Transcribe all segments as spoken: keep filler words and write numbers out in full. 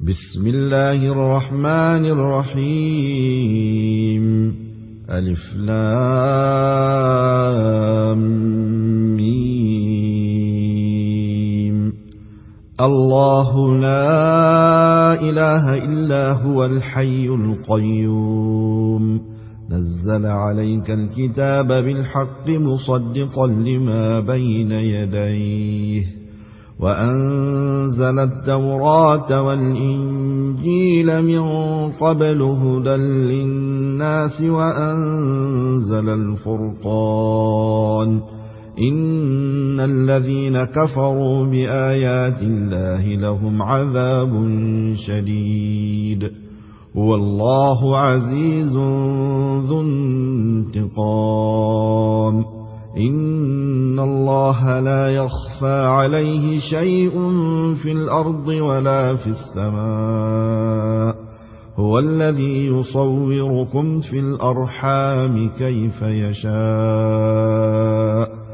بسم الله الرحمن الرحيم. ألف لام ميم. الله لا إله إلا هو الحي القيوم، نزل عليك الكتاب بالحق مصدقا لما بين يديه، وأنزل التوراة والإنجيل من قبل هدى للناس، وأنزل الفرقان. إن الذين كفروا بآيات الله لهم عذاب شديد. هو الله عزيز ذو انتقام. إن الله لا يخفى عليه شيء في الأرض ولا في السماء. هو الذي يصوركم في الأرحام كيف يشاء.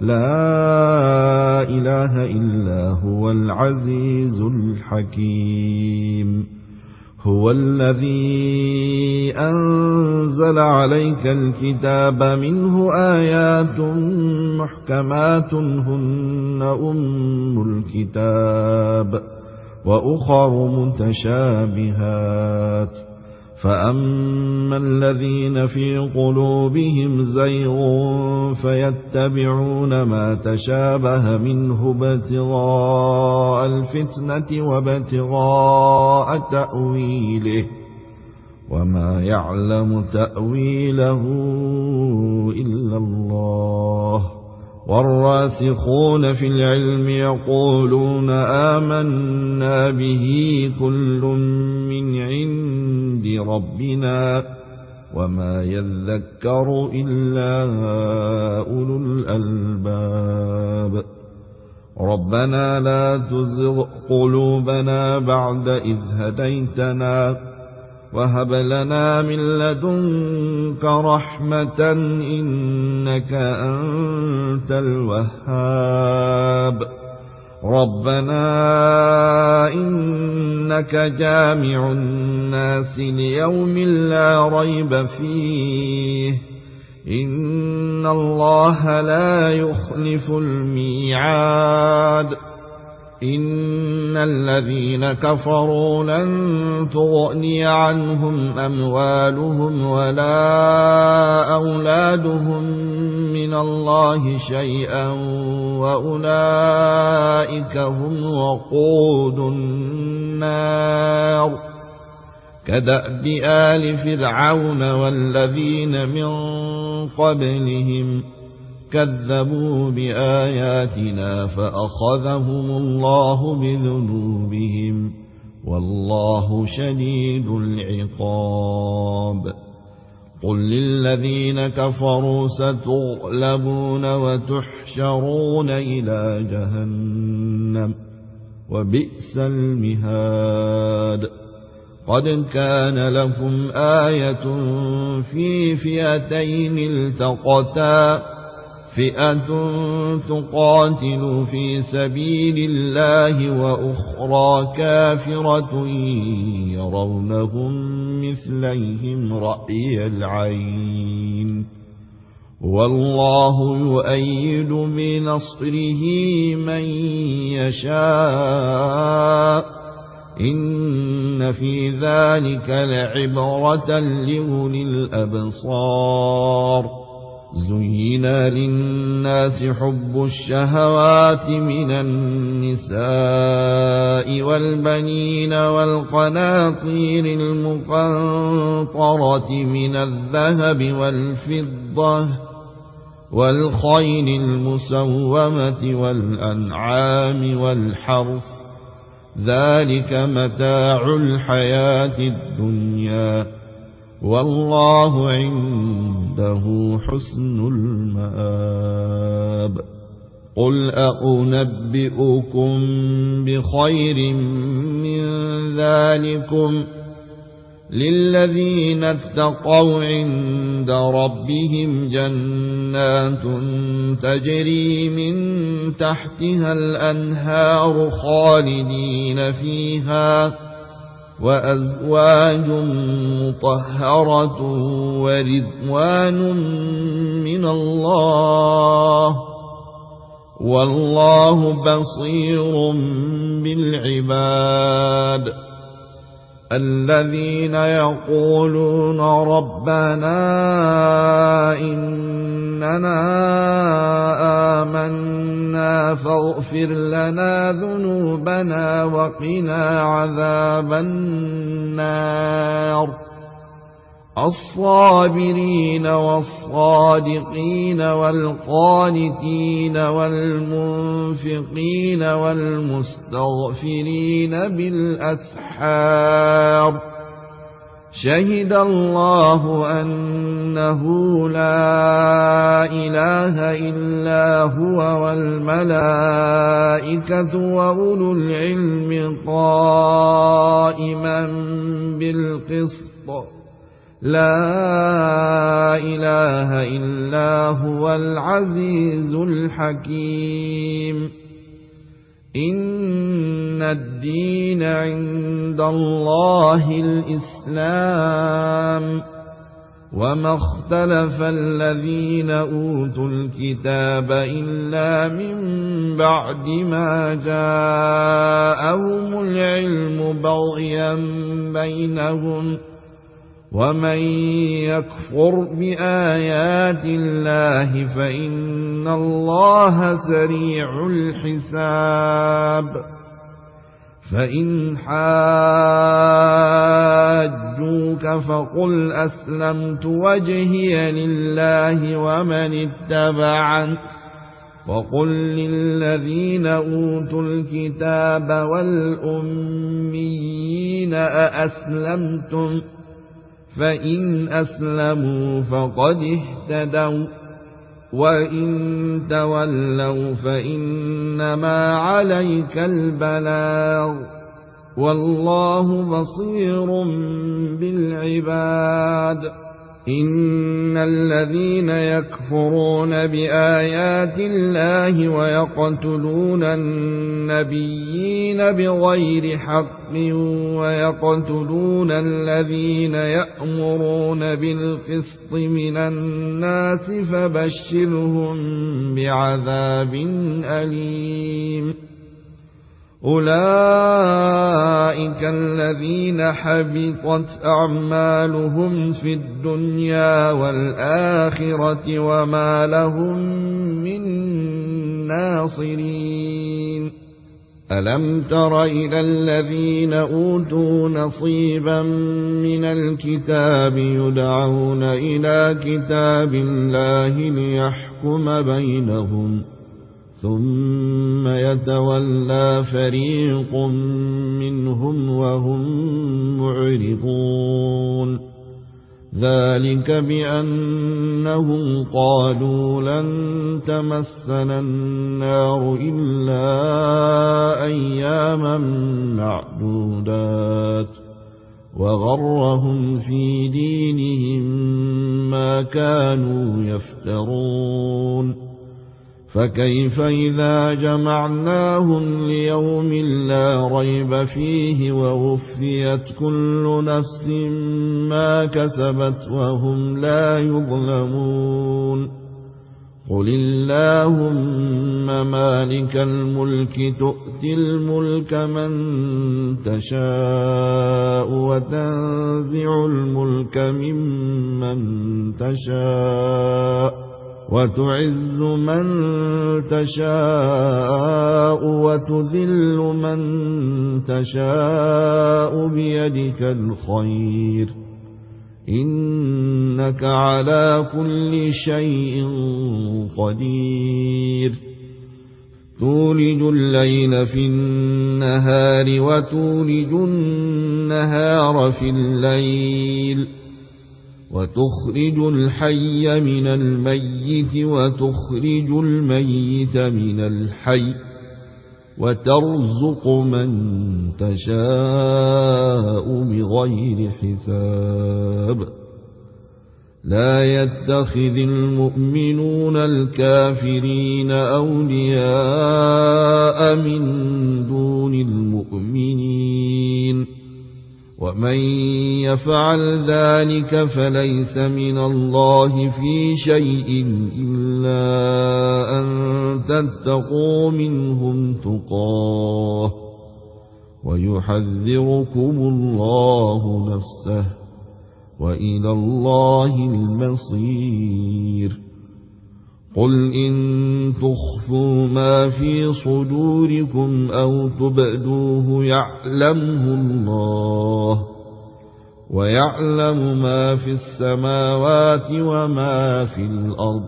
لا إله إلا هو العزيز الحكيم. هو الذي أنزل عليك الكتاب منه آيات محكمات هن أم الكتاب، وأخر متشابهات، فأما الذين في قلوبهم زيغ فيتبعون ما تشابه منه ابتغاء الفتنة وابتغاء تأويله، وما يعلم تأويله إلا الله. والراسخون في العلم يقولون آمنا به كل من عند ربنا، وما يذكر إلا أولو الألباب. ربنا لا تزغ قلوبنا بعد إذ هديتنا، وهب لنا من لدنك رحمة إنك أنت الوهاب. ربنا إنك جامع الناس ليوم لا ريب فيه، إن الله لا يخلف الميعاد. إن الذين كفروا لن تغني عنهم أموالهم ولا أولادهم من الله شيئا، وأولئك هم وقود النار. كدأب آل فرعون والذين من قبلهم كذبوا بآياتنا فأخذهم الله بذنوبهم، والله شديد العقاب. قل للذين كفروا ستغلبون وتحشرون إلى جهنم، وبئس المهاد. قد كان لكم آية في فئتين التقتا، فئة تقاتل في سبيل الله وأخرى كافرة يرونهم مثليهم رأي العين، والله يؤيد بنصره من يشاء. إن في ذلك لعبرة لأولي الأبصار. زين للناس حب الشهوات من النساء والبنين والقناطير المقنطرة من الذهب والفضة والخيل المسومة والأنعام والحرث، ذلك متاع الحياة الدنيا، والله عنده حسن المآب. قل أنبئكم بخير من ذلكم للذين اتقوا عند ربهم جنات تجري من تحتها الأنهار خالدين فيها وأزواج مطهرة ورضوان من الله والله بصير بالعباد الذين يقولون ربنا إننا آمنا فاغفر لنا ذنوبنا وقنا عذاب النار الصابرين والصادقين والقانتين والمنفقين والمستغفرين بالأسحار شهد الله أنه لا إله إلا هو والملائكة وأولو العلم قائما بالقسط لا إله إلا هو العزيز الحكيم إن الدين عند الله الإسلام وما اختلف الذين أوتوا الكتاب إلا من بعد ما جاءهم العلم بغيا بينهم ومن يكفر بآيات الله فإن الله سريع الحساب فإن حاجوك فقل أسلمت وجهي لله ومن اتبعني وقل للذين أوتوا الكتاب والأميين أأسلمتم فإن أسلموا فقد اهتدوا وإن تولوا فإنما عليك البلاغ والله بصير بالعباد إن الذين يكفرون بآيات الله ويقتلون النبيين بغير حق ويقتلون الذين يأمرون بالقسط من الناس فبشرهم بعذاب أليم أولئك الذين حبطت أعمالهم في الدنيا والآخرة وما لهم من ناصرين ألم تر إلى الذين أوتوا نصيبا من الكتاب يدعون إلى كتاب الله ليحكم بينهم ثم يتولى فريق منهم وهم معرضون ذلك بأنهم قالوا لن تمسنا النار إلا أياما معدودات وغرهم في دينهم ما كانوا يفترون فكيف إذا جمعناهم ليوم لا ريب فيه ووفيت كل نفس ما كسبت وهم لا يظلمون قل اللهم مالك الملك تؤتي الملك من تشاء وتنزع الملك ممن تشاء وتعز من تشاء وتذل من تشاء بيدك الخير إنك على كل شيء قدير تولج الليل في النهار وتولج النهار في الليل وتخرج الحي من الميت وتخرج الميت من الحي وترزق من تشاء بغير حساب لا يتخذ المؤمنون الكافرين أولياء من دون المؤمنين ومن يفعل ذلك فليس من الله في شيء إلا أن تتقوا منهم تقاه ويحذركم الله نفسه وإلى الله المصير قل إن تخفوا ما في صدوركم أو تبدوه يعلمه الله ويعلم ما في السماوات وما في الأرض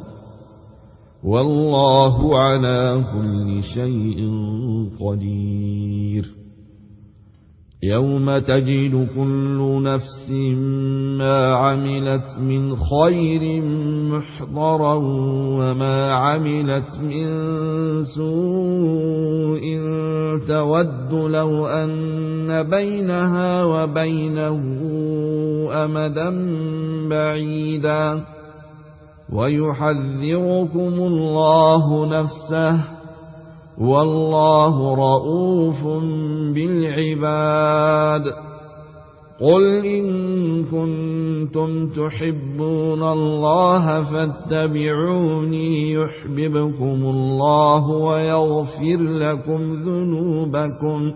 والله على كل شيء قدير يوم تجد كل نفس ما عملت من خير محضرا وما عملت من سوء تود لو أن بينها وبينه أمدا بعيدا ويحذركم الله نفسه والله رؤوف بالعباد قل إن كنتم تحبون الله فاتبعوني يحببكم الله ويغفر لكم ذنوبكم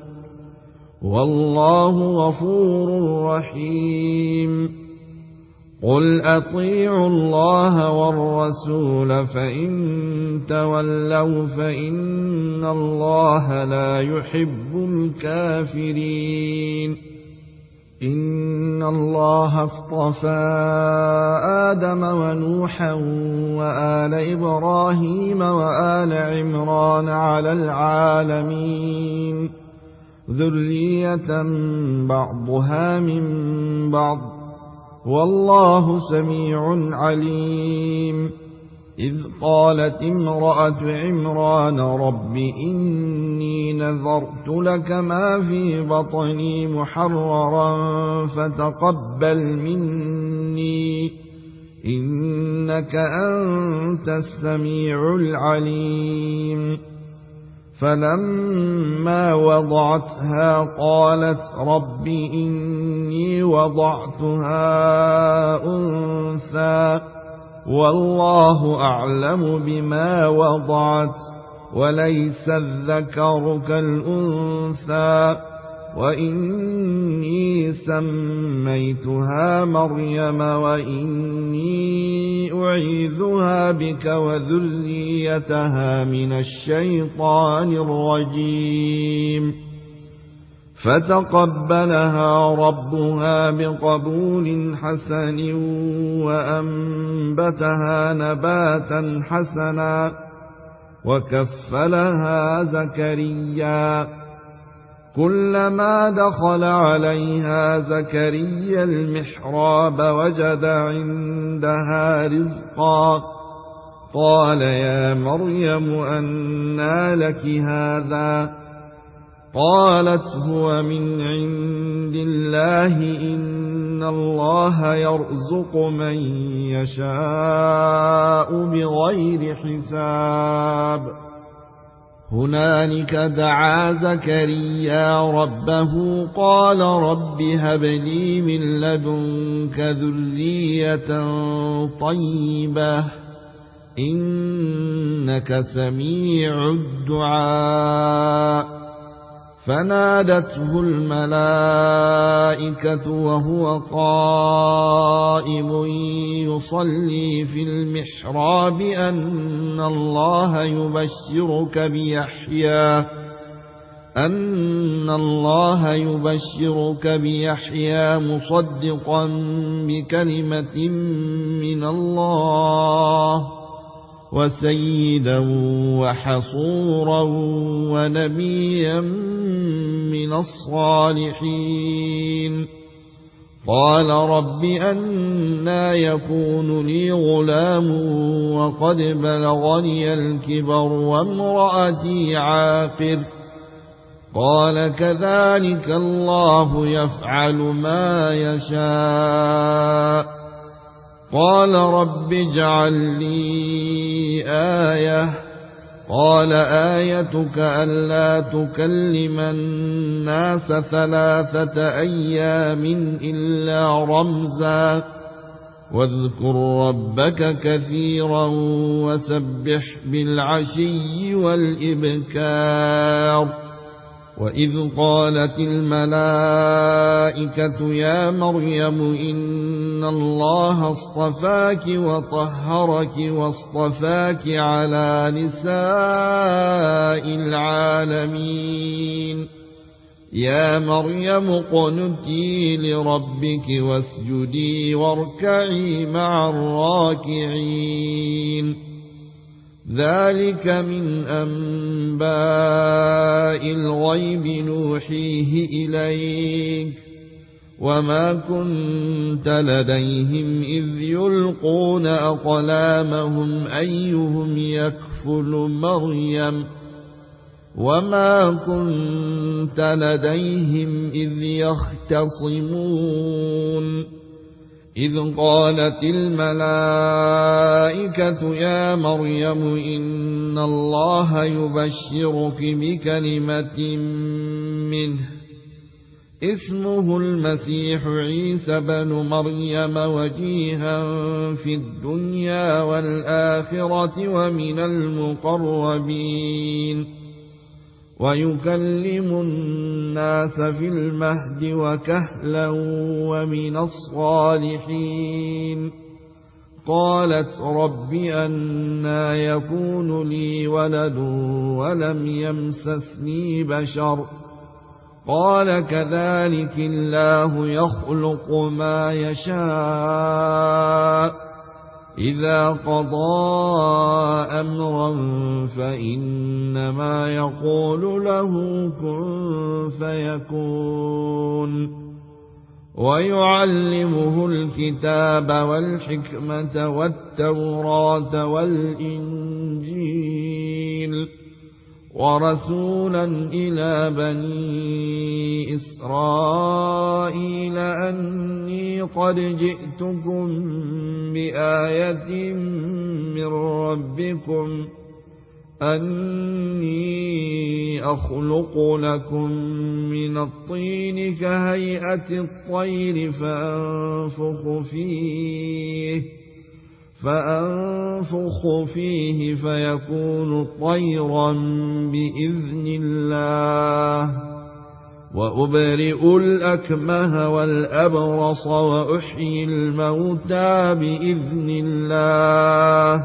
والله غفور رحيم قل أطيعوا الله والرسول فإن تولوا فإن الله لا يحب الكافرين إن الله اصطفى آدم ونوحا وآل إبراهيم وآل عمران على العالمين ذرية بعضها من بعض والله سميع عليم إذ قالت امرأة عمران رب إني نذرت لك ما في بطني محررا فتقبل مني إنك أنت السميع العليم فلما وضعتها قالت رب إني وضعتها أنثى والله أعلم بما وضعت وليس الذكر كالأنثى وإني سميتها مريم وإني أعيذها بك وذريتها من الشيطان الرجيم فتقبلها ربها بقبول حسن وأنبتها نباتا حسنا وكفلها زكريا كلما دخل عليها زكريا المحراب وجد عندها رزقا قال يا مريم أنى لك هذا قالت هو من عند الله إن الله يرزق من يشاء بغير حساب هنالك دعا زكريا ربه قال رب هب لي من لدنك ذرية طيبة إنك سميع الدعاء فنادته الملائكة وهو قائم يصلي في المحراب أن الله يبشرك بيحيى أن الله يبشرك بيحيى مصدقا بكلمة من الله وسيدا وحصورا ونبيا من الصالحين قال رب أنى يكون لي غلام وقد بلغني الكبر وامرأتي عاقر قال كذلك الله يفعل ما يشاء قال رب اجعل لي آية قال آيتك ألا تكلم الناس ثلاثة أيام إلا رمزا واذكر ربك كثيرا وسبح بالعشي والإبكار وإذ قالت الملائكة يا مريم إن الله اصطفاك وطهرك واصطفاك على نساء العالمين يا مريم اقنتي لربك واسجدي واركعي مع الراكعين ذلك من أنباء الغيب نوحيه إليك وما كنت لديهم إذ يلقون أقلامهم أيهم يكفل مريم وما كنت لديهم إذ يختصمون إذ قالت الملائكة يا مريم إن الله يبشرك بكلمة منه اسمه المسيح عيسى بن مريم وجيها في الدنيا والآخرة ومن المقربين ويكلم الناس في المهد وكهلا ومن الصالحين قالت رب أنى يكون لي ولد ولم يمسسني بشر قال كذلك الله يخلق ما يشاء إذا قضى أمرا فإنما يقول له كن فيكون ويعلمه الكتاب والحكمة والتوراة والإنجيل ورسولا إلى بني إسرائيل أني قد جئتكم بآية من ربكم أني أخلق لكم من الطين كهيئة الطير فأنفخ فيه فأنفخ فيه فيكون طيرا بإذن الله وأبرئ الأكمه والأبرص وأحيي الموتى بإذن الله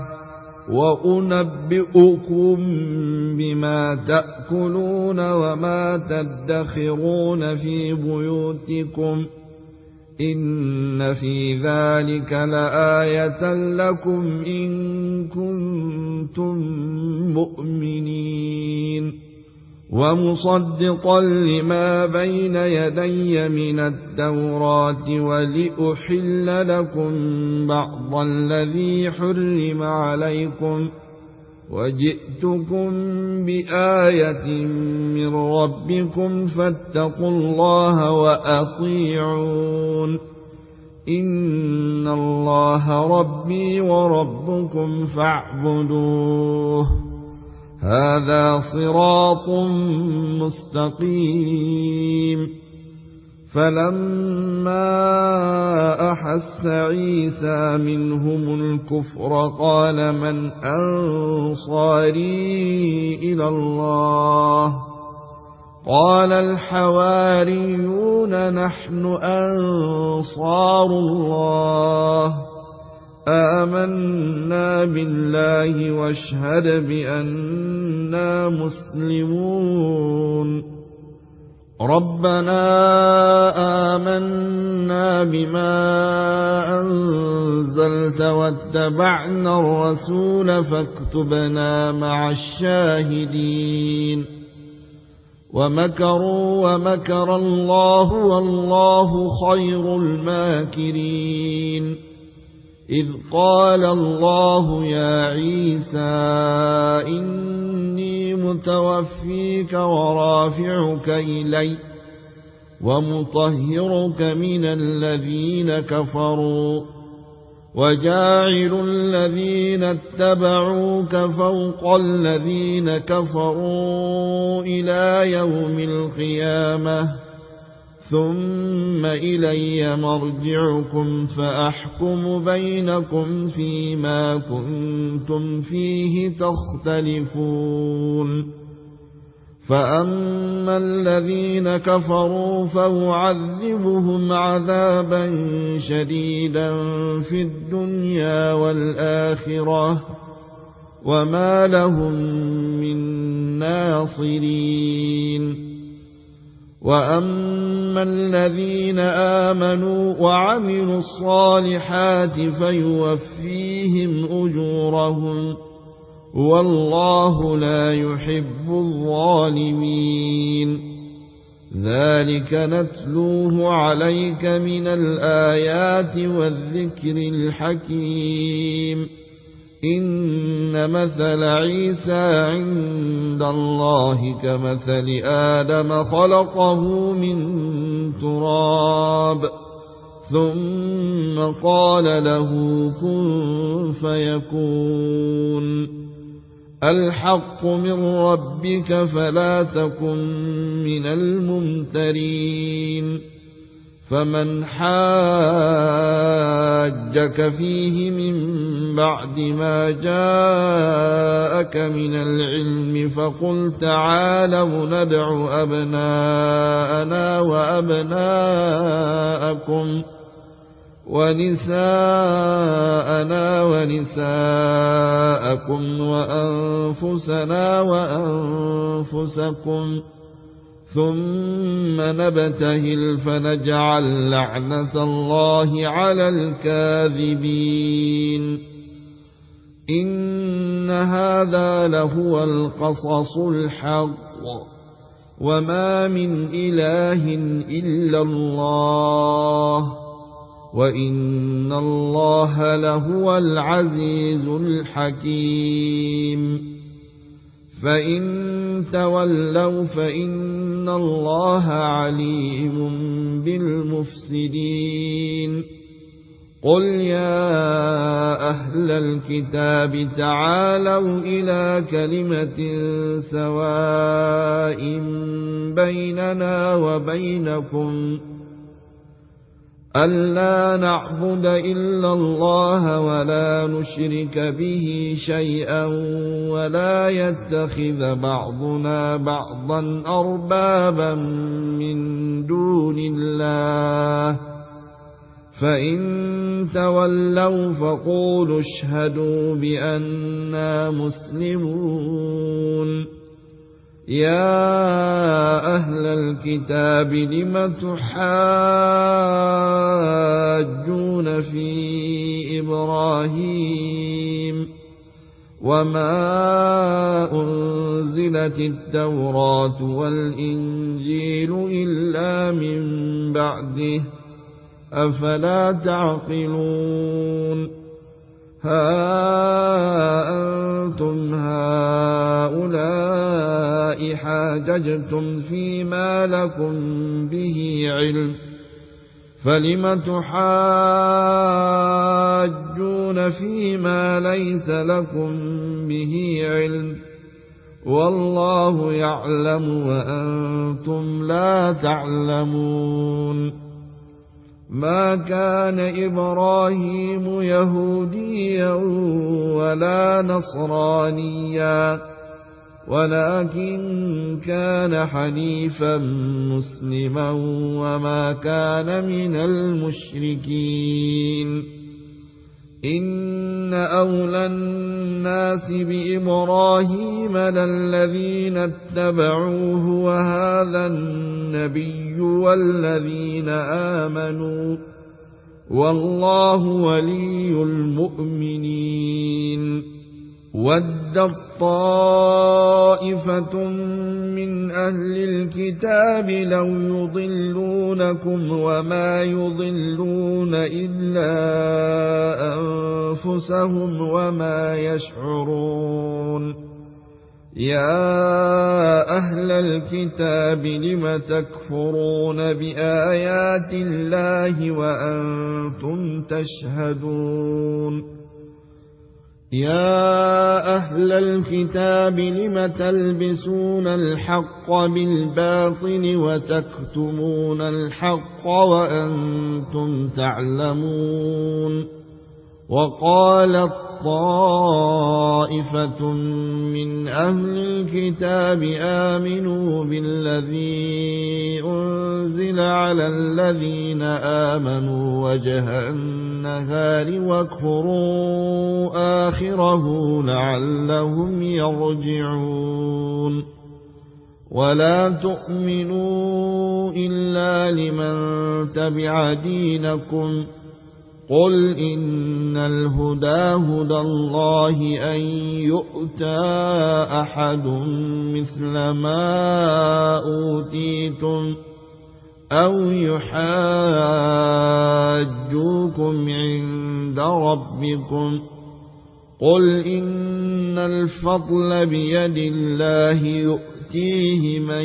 وأنبئكم بما تأكلون وما تدخرون في بيوتكم إن في ذلك لآية لكم إن كنتم مؤمنين ومصدقا لما بين يدي من التوراة ولأحل لكم بعض الذي حرم عليكم وجئتكم بآية من ربكم فاتقوا الله وأطيعون إن الله ربي وربكم فاعبدوه هذا صراط مستقيم فلما أحس عيسى منهم الكفر قال من أنصاري إلى الله قال الحواريون نحن أنصار الله آمنا بالله واشهد بأننا مسلمون ربنا آمنا بما أنزلت واتبعنا الرسول فاكتبنا مع الشاهدين ومكروا ومكر الله والله خير الماكرين إذ قال الله يا عيسى إني متوفيك ورافعك إلي ومطهرك من الذين كفروا وجاعل الذين اتبعوك فوق الذين كفروا إلى يوم القيامة ثم إلي مرجعكم فأحكم بينكم فيما كنتم فيه تختلفون فأما الذين كفروا فأعذبهم عذابا شديدا في الدنيا والآخرة وما لهم من ناصرين وأما الذين آمنوا وعملوا الصالحات فيوفيهم أجورهم والله لا يحب الظالمين ذلك نتلوه عليك من الآيات والذكر الحكيم إن مثل عيسى عند الله كمثل آدم خلقه من تراب ثم قال له كن فيكون الحق من ربك فلا تكن من الممترين فمن حاجك فيه من بعد ما جاءك من العلم فقل تعالوا ندع أبناءنا وأبناءكم ونساءنا ونساءكم وأنفسنا وأنفسكم ثم نبتهل فنجعل لعنة الله على الكاذبين إن هذا لهو القصص الحق وما من إله إلا الله وإن الله لهو العزيز الحكيم فإن تولوا فإن الله عليم بالمفسدين قل يا أهل الكتاب تعالوا إلى كلمة سواء بيننا وبينكم ألا نعبد إلا الله ولا نشرك به شيئا ولا يتخذ بعضنا بعضا أربابا من دون الله فإن تولوا فقولوا اشهدوا بأننا مسلمون يا أهل الكتاب لم تحاجون في إبراهيم وما أنزلت التوراة والإنجيل إلا من بعده أفلا تعقلون ها أنتم هؤلاء حاججتم فيما لكم به علم فلم تحاجون فيما ليس لكم به علم والله يعلم وأنتم لا تعلمون ما كان إبراهيم يهوديا ولا نصرانيا ولكن كان حنيفا مسلما وما كان من المشركين إن أولى الناس بإبراهيم للذين اتبعوه وهذا النبي والذين آمنوا والله ولي المؤمنين ودت طائفة من أهل الكتاب لو يضلونكم وما يضلون إلا أنفسهم وما يشعرون يا أهل الكتاب لم تكفرون بآيات الله وأنتم تشهدون يا أهل الكتاب لم تلبسون الحق بالباطل وتكتمون الحق وأنتم تعلمون وقالت طائفة من أهل الكتاب آمنوا بالذي أنزل على الذين آمنوا وجه النهار واكفروا آخره لعلهم يرجعون ولا تؤمنوا إلا لمن تبع دينكم قل إن الهدى هدى الله أن يؤتى أحد مثل ما أوتيتم أو يحاجوكم عند ربكم قل إن الفضل بيد الله يؤتيه من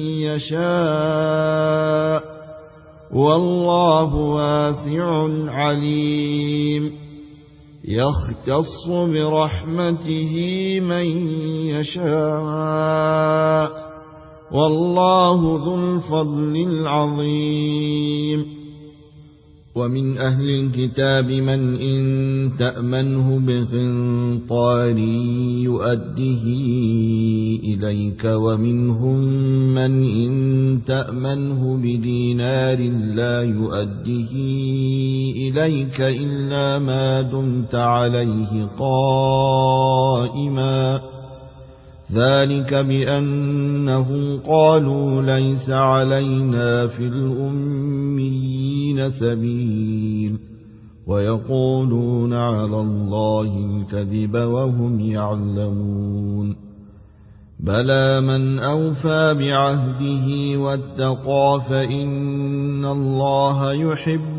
يشاء والله واسع عليم يختص برحمته من يشاء والله ذو الفضل العظيم ومن أهل الكتاب من إن تأمنه بقنطار يؤده إليك ومنهم من إن تأمنه بدينار لا يؤده إليك إلا ما دمت عليه قائما ذلك بأنهم قالوا ليس علينا في الأميين سبيل ويقولون على الله الكذب وهم يعلمون بلى من أوفى بعهده واتقى فإن الله يحب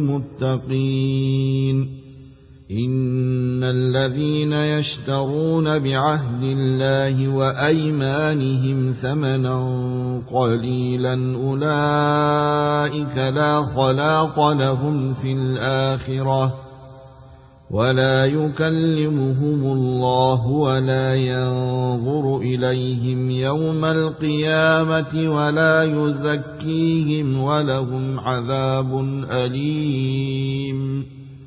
المتقين إن الذين يشترون بعهد الله وأيمانهم ثمنا قليلا أولئك لا خلاق لهم في الآخرة ولا يكلمهم الله ولا ينظر إليهم يوم القيامة ولا يزكيهم ولهم عذاب أليم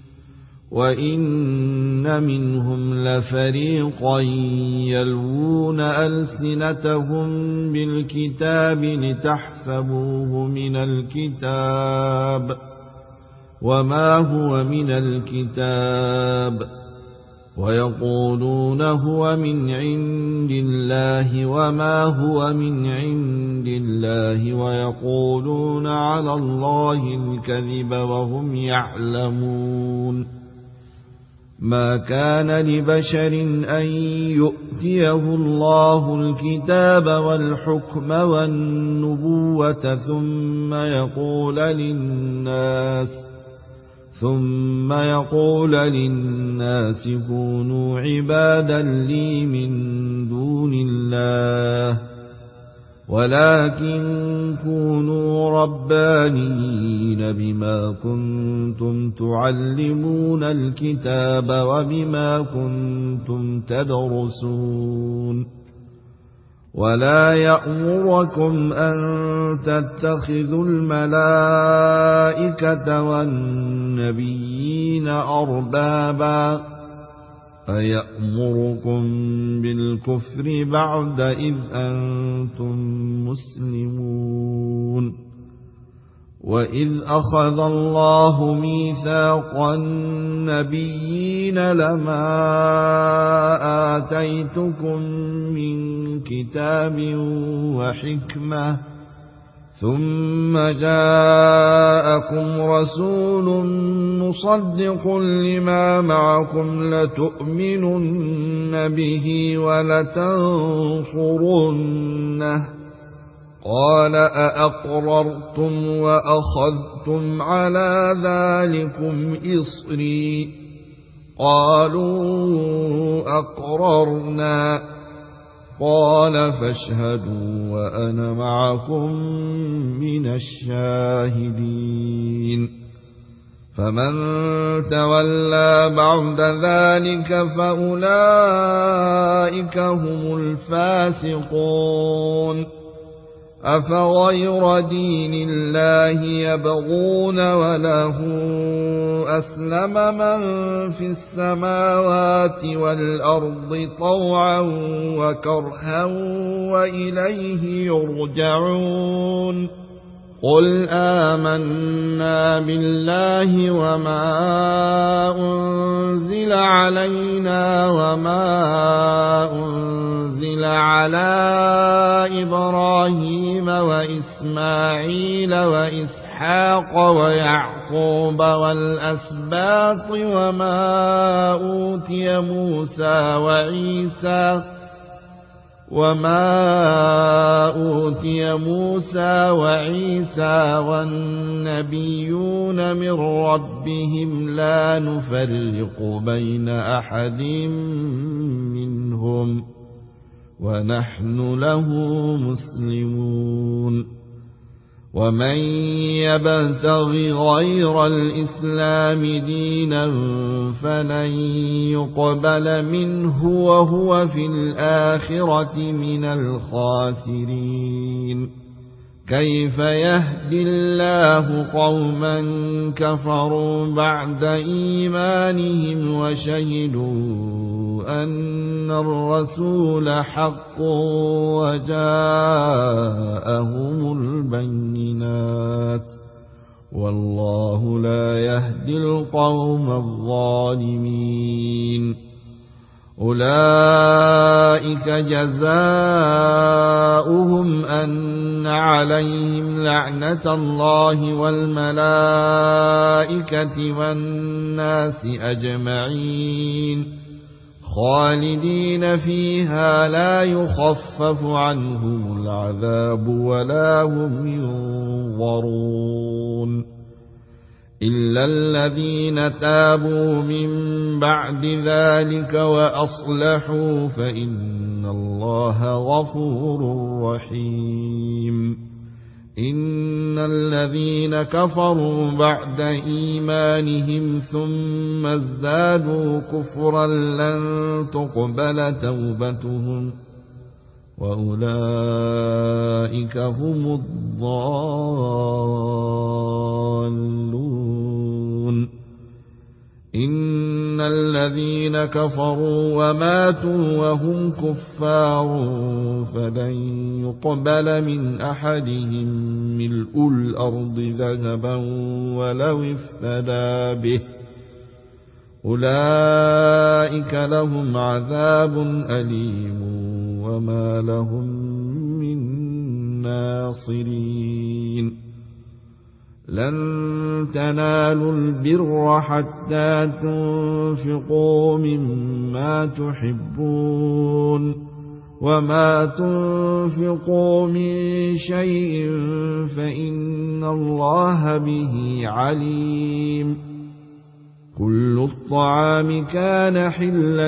وإن منهم لفريقا يلوون ألسنتهم بالكتاب لتحسبوه من الكتاب وما هو من الكتاب ويقولون هو من عند الله وما هو من عند الله ويقولون على الله الكذب وهم يعلمون ما كان لبشر أن يؤتيه الله الكتاب والحكم والنبوة ثم يقول للناس ثم يقول للناس كونوا عبادا لي من دون الله ولكن كونوا ربانيين بما كنتم تعلمون الكتاب وبما كنتم تدرسون ولا يأمركم أن تتخذوا الملائكة والنبيين أربابا أيأمركم بالكفر بعد إذ أنتم مسلمون وإذ أخذ الله ميثاق النبيين لما آتيتكم من كتاب وحكمة ثم جاءكم رسول مصدق لما معكم لتؤمنن به ولتنصرنه قال أأقررتم وأخذتم على ذلكم إصري قالوا أقررنا قال فاشهدوا وأنا معكم من الشاهدين فمن تولى بعد ذلك فأولئك هم الفاسقون أفغير دين الله يبغون وله أسلم من في السماوات والأرض طوعا وكرها وإليه يرجعون قل آمنا بالله وما أنزل علينا وما أنزل على إبراهيم وإسماعيل وإسحاق ويعقوب والأسباط وما أوتي موسى وعيسى وما أوتي موسى وعيسى والنبيون من ربهم لا نفرق بين أحد منهم ونحن له مسلمون ومن يبتغ غير الإسلام دينا فلن يقبل منه وهو في الآخرة من الخاسرين كيف يهدي الله قوما كفروا بعد إيمانهم وشهدوا أن الرسول حق وجاءهم البينات والله لا يهدي القوم الظالمين أولئك جزاؤهم أن عليهم لعنة الله والملائكة والناس أجمعين خالدين فيها لا يخفف عنهم العذاب ولا هم ينظرون إلا الذين تابوا من بعد ذلك وأصلحوا فإن الله غفور رحيم إن الذين كفروا بعد إيمانهم ثم ازدادوا كفرا لن تقبل توبتهم وأولئك هم الضالون إن الذين كفروا وماتوا وهم كفار فلن يقبل من أحدهم ملء الأرض ذهبا ولو افتدى به أولئك لهم عذاب أليم وما لهم من ناصرين لن تنالوا البر حتى تنفقوا مما تحبون وما تنفقوا من شيء فإن الله به عليم كل الطعام كان حلا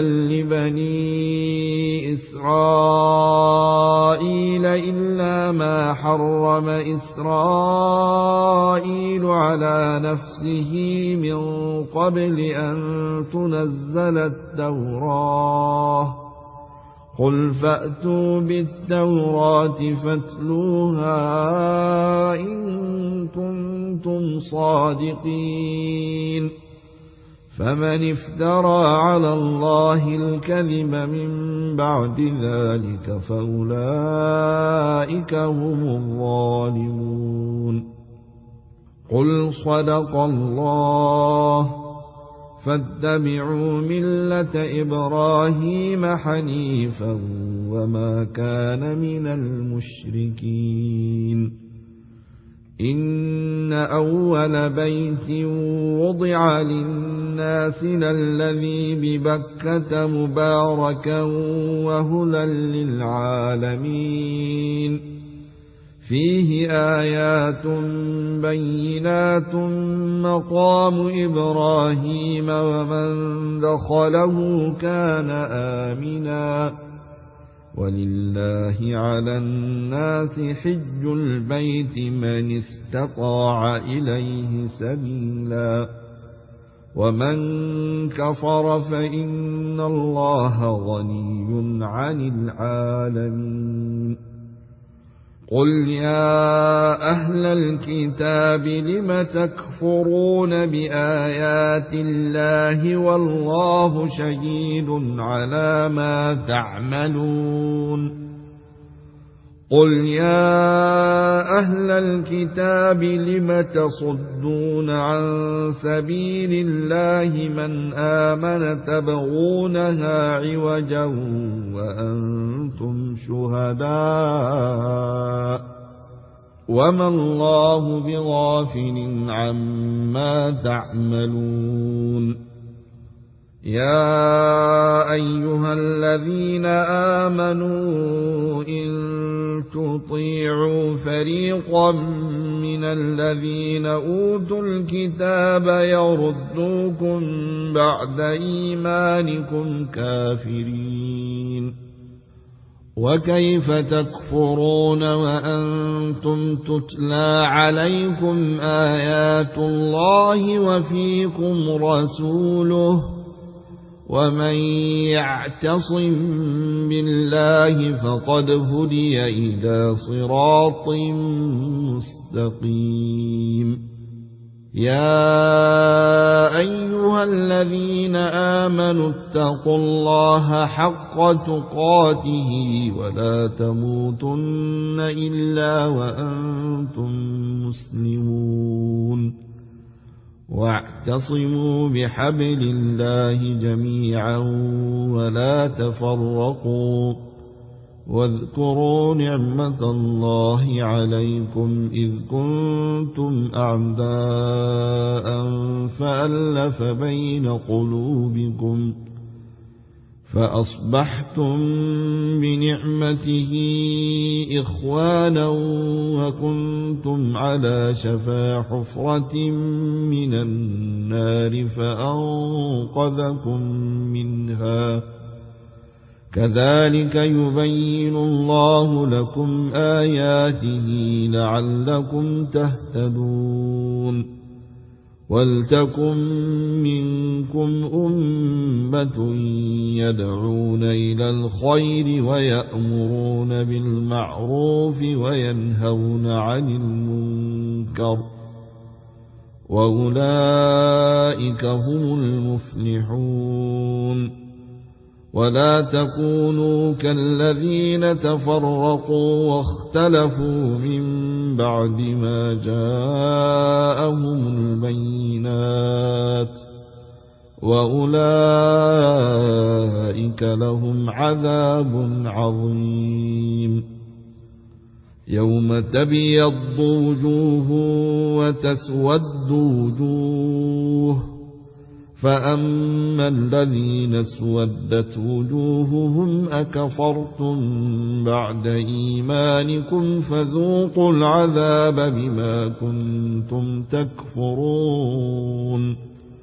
لبني إسرائيل إلا ما حرم إسرائيل على نفسه من قبل أن تنزل التوراة قل فأتوا بالتوراة فاتلوها إن كنتم صادقين فمن افترى على الله الكذب من بعد ذلك فأولئك هم الظالمون قل صدق الله فاتبعوا ملة إبراهيم حنيفا وما كان من المشركين إن أول بيت وضع للناس للذي ببكة مباركا وهدى للعالمين فيه آيات بينات مقام إبراهيم ومن دخله كان آمنا ولله على الناس حج البيت من استطاع إليه سبيلا ومن كفر فإن الله غني عن العالمين قل يا أهل الكتاب لم تكفرون بآيات الله والله شهيد على ما تعملون قل يا أهل الكتاب لم تصدون عن سبيل الله من آمن تبغونها عوجا وأنتم شهداء وما الله بغافل عما تعملون يا أيها الذين آمنوا إن تطيعوا فريقا من الذين أوتوا الكتاب يردوكم بعد إيمانكم كافرين وكيف تكفرون وأنتم تتلى عليكم آيات الله وفيكم رسوله ومن يعتصم بالله فقد هدي إلى صراط مستقيم يا أيها الذين آمنوا اتقوا الله حق تقاته ولا تموتن إلا وأنتم مسلمون واعتصموا بحبل الله جميعا ولا تفرقوا واذكروا نعمة الله عليكم إذ كنتم أعداء فألف بين قلوبكم فأصبحتم بنعمته إخوانا وكنتم على شفا حفرة من النار فأنقذكم منها كذلك يبين الله لكم آياته لعلكم تهتدون ولتكن منكم أمة يدعون إلى الخير ويأمرون بالمعروف وينهون عن المنكر وأولئك هم المفلحون ولا تكونوا كالذين تفرقوا واختلفوا من بعد ما جاءهم البينات وأولئك لهم عذاب عظيم يوم تبيض وجوه وتسود وجوه فأما الذين اسودت وجوههم أكفرتم بعد إيمانكم فذوقوا العذاب بما كنتم تكفرون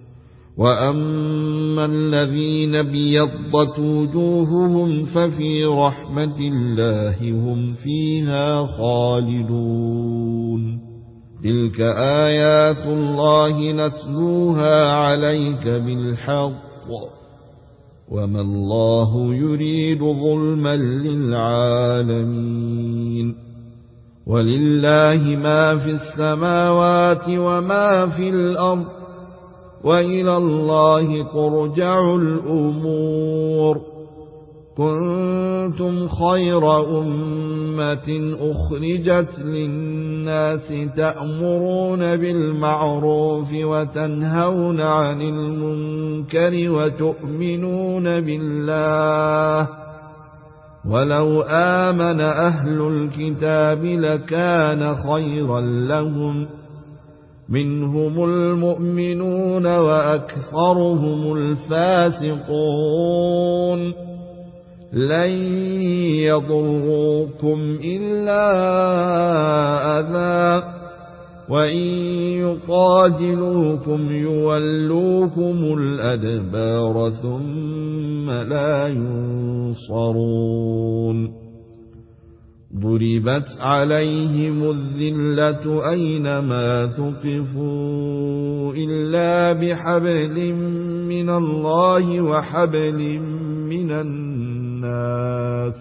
وأما الذين ابيضت وجوههم ففي رحمة الله هم فيها خالدون تلك آيات الله نتلوها عليك بالحق وما الله يريد ظلما للعالمين ولله ما في السماوات وما في الأرض وإلى الله ترجع الأمور كنتم خير أمة أخرجت للناس تأمرون بالمعروف وتنهون عن المنكر وتؤمنون بالله ولو آمن أهل الكتاب لكان خيرا لهم منهم المؤمنون وأكثرهم الفاسقون لن يضروكم إلا أذى وإن يقاتلوكم يولوكم الأدبار ثم لا ينصرون ضربت عليهم الذلة أينما ثقفوا إلا بحبل من الله وحبل من الناس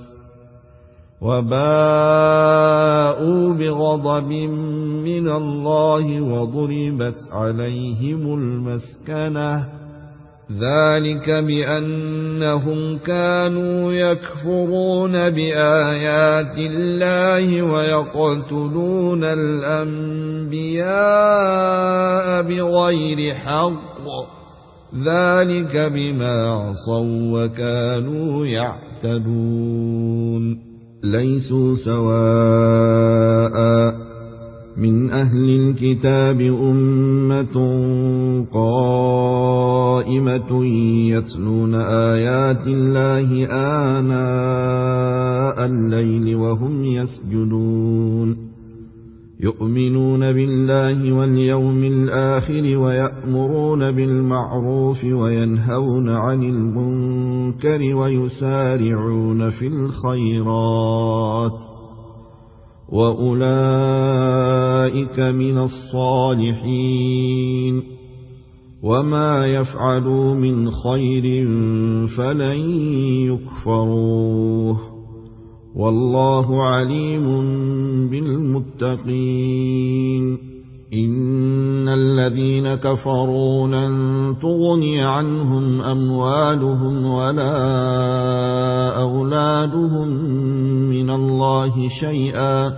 وباءوا بغضب من الله وضربت عليهم المسكنة ذلك بأنهم كانوا يكفرون بآيات الله ويقتلون الأنبياء بغير حق ذلك بما عصوا وكانوا يعتدون ليسوا سواء من أهل الكتاب أمة قائمة يتلون آيات الله آناء الليل وهم يسجدون يؤمنون بالله واليوم الآخر ويأمرون بالمعروف وينهون عن المنكر ويسارعون في الخيرات وأولئك من الصالحين وما يفعلوا من خير فلن يكفروه والله عليم بالمتقين إن الذين كفروا لن تغني عنهم أموالهم ولا أولادهم من الله شيئا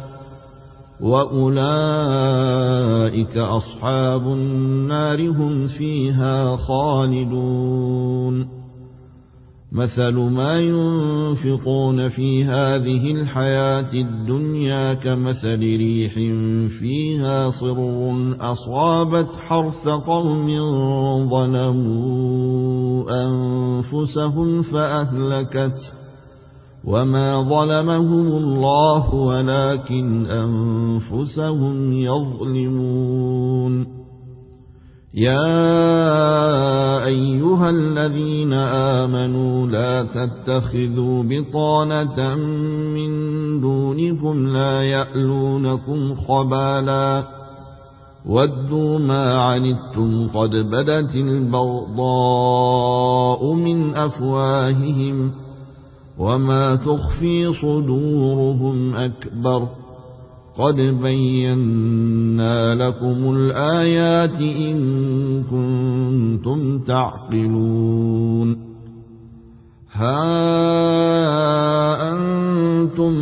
وأولئك أصحاب النار هم فيها خالدون مثل ما ينفقون في هذه الحياة الدنيا كمثل ريح فيها صر أصابت حرث قوم ظلموا أنفسهم فأهلكت وما ظلمهم الله ولكن أنفسهم يظلمون يا أيها الذين آمنوا لا تتخذوا بطانة من دونكم لا يألونكم خبالا ودوا ما عنتم قد بدت البغضاء من أفواههم وما تخفي صدورهم أكبر قد بينا لكم الآيات إن كنتم تعقلون ها أنتم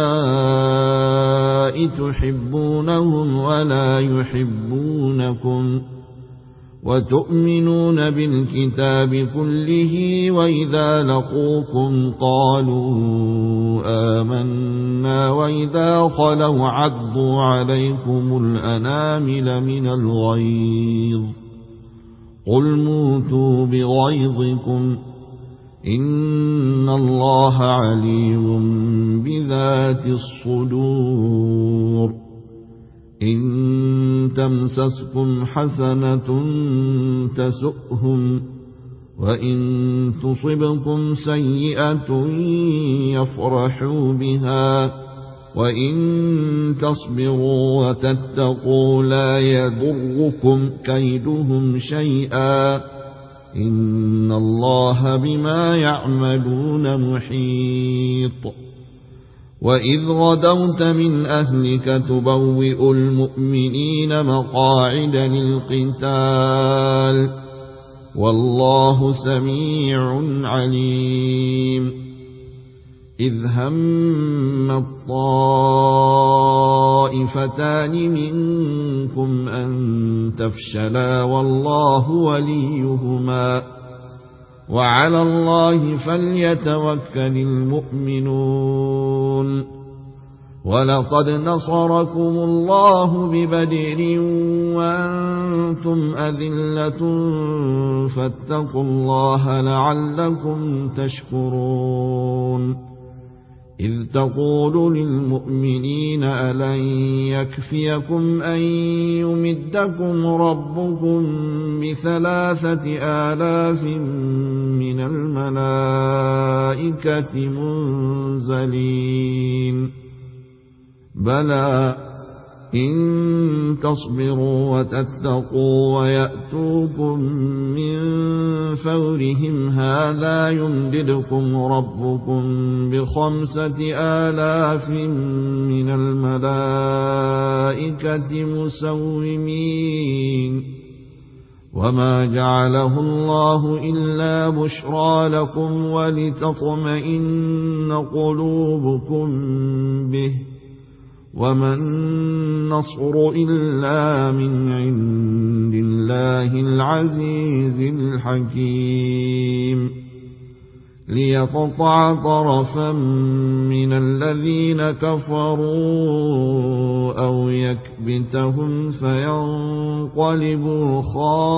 أولئك تحبونهم ولا يحبونكم وتؤمنون بالكتاب كله وإذا لقوكم قالوا آمنا وإذا خلوا عضوا عليكم الأنامل من الغيظ قل موتوا بغيظكم إن الله عليم بذات الصدور إن تمسسكم حسنة تسؤهم وإن تصبكم سيئة يفرحوا بها وإن تصبروا وتتقوا لا يضركم كيدهم شيئا إن الله بما يعملون محيط وإذ غدوت من أهلك تبوئ المؤمنين مقاعد للقتال والله سميع عليم إذ هم الطائفتان منكم أن تفشلا والله وليهما وعلى الله فليتوكل المؤمنون ولقد نصركم الله ببدر وأنتم أذلة فاتقوا الله لعلكم تشكرون إذ تقول للمؤمنين ألن يكفيكم أن يمدكم ربكم بثلاثة آلاف من الملائكة منزلين بلى إن تصبروا وتتقوا ويأتوكم من فورهم هذا يمددكم ربكم بخمسة آلاف من الملائكة مسومين وما جعله الله إلا بشرى لكم ولتطمئن قلوبكم به وما النصر إلا من عند الله العزيز الحكيم ليقطع طرفا من الذين كفروا أو يكبتهم فينقلبوا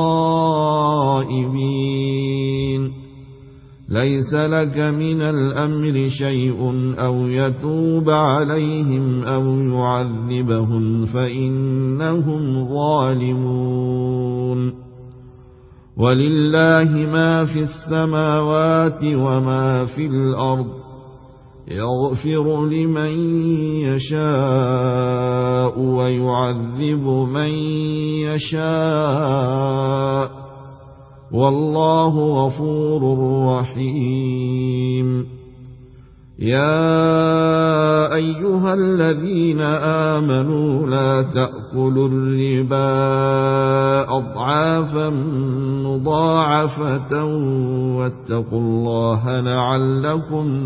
خائبين ليس لك من الأمر شيء أو يتوب عليهم أو يعذبهم فإنهم ظالمون ولله ما في السماوات وما في الأرض يغفر لمن يشاء ويعذب من يشاء والله غفور رحيم يا أيها الذين آمنوا لا تأكلوا الربا أضعافا مضاعفة واتقوا الله لعلكم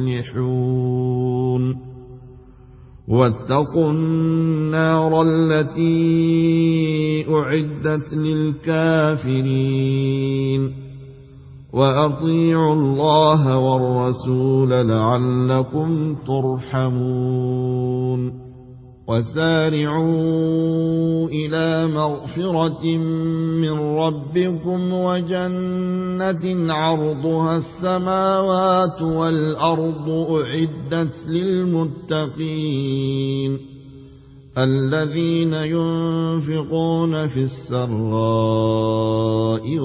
تفلحون واتقوا النار التي أعدت للكافرين وأطيعوا الله والرسول لعلكم ترحمون وسارعوا إلى مغفرة من ربكم وجنة عرضها السماوات والأرض أعدت للمتقين الذين ينفقون في السراء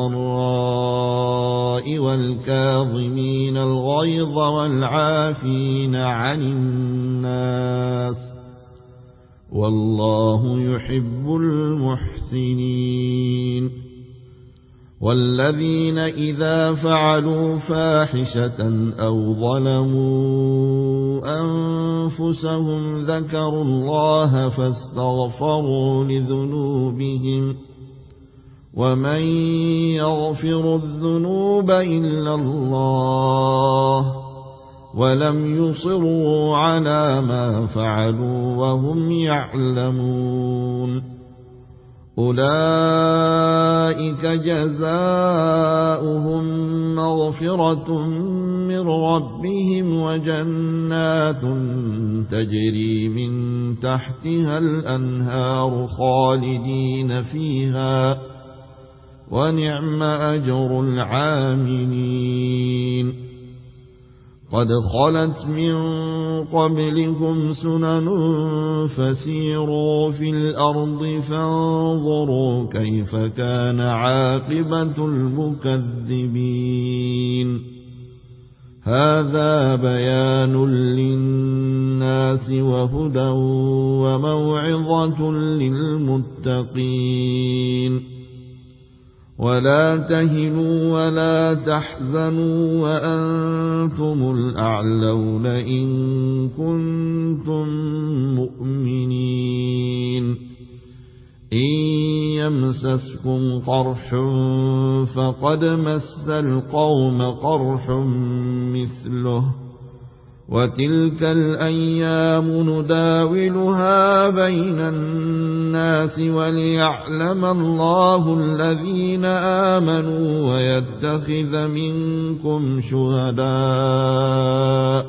والضراء والكاظمين الغيظ والعافين عن الناس والله يحب المحسنين والذين إذا فعلوا فاحشة أو ظلموا أنفسهم ذكروا الله فاستغفروا لذنوبهم ومن يغفر الذنوب إلا الله ولم يصروا على ما فعلوا وهم يعلمون أولئك جزاؤهم مغفرة من ربهم وجنات تجري من تحتها الأنهار خالدين فيها ونعم أجر العاملين قد خلت من قبلكم سنن فسيروا في الأرض فانظروا كيف كان عاقبة المكذبين هذا بيان للناس وهدى وموعظة للمتقين ولا تهنوا ولا تحزنوا وأنتم الأعلون إن كنتم مؤمنين إن يمسسكم قرح فقد مس القوم قرح مثله وتلك الأيام نداولها بين الناس وليعلم الله الذين آمنوا ويتخذ منكم شهداء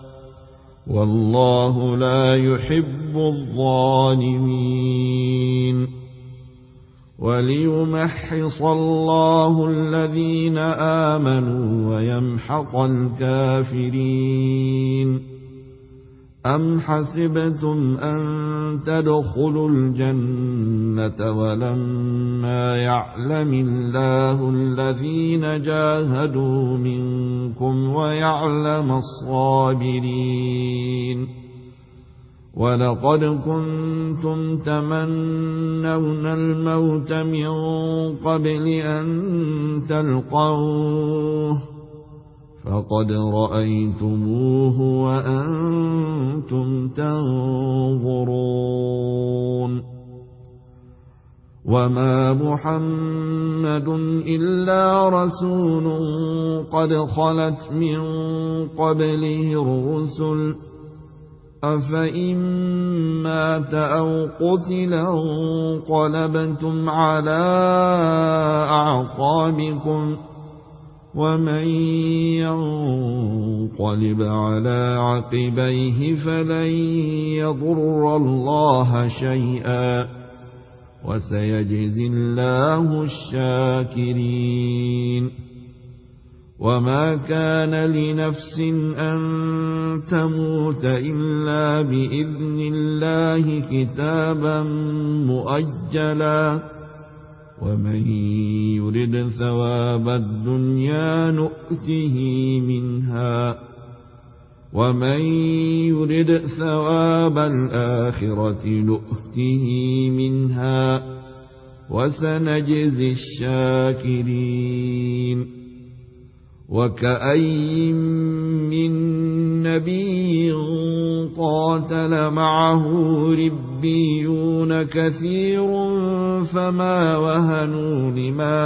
والله لا يحب الظالمين وليمحص الله الذين آمنوا ويمحق الكافرين. أم حسبتم أن تدخلوا الجنة ولما يعلم الله الذين جاهدوا منكم ويعلم الصابرين. ولقد كنتم تمنون الموت من قبل أن تلقوه فقد رأيتموه وأنتم تنظرون. وما محمد إلا رسول قد خلت من قبله الرسل أفإن مات أو قتل انقلبتم على أعقابكم ومن ينقلب على عقبيه فلن يضر الله شيئا وسيجزي الله الشاكرين. وما كان لنفس أن تموت إلا بإذن الله كتابا مؤجلا ومن يرد ثواب الدنيا نؤته منها ومن يرد ثواب الآخرة نؤته منها وسنجزي الشاكرين. وكأي من نبي قاتل معه ربيون كثير فما وهنوا لما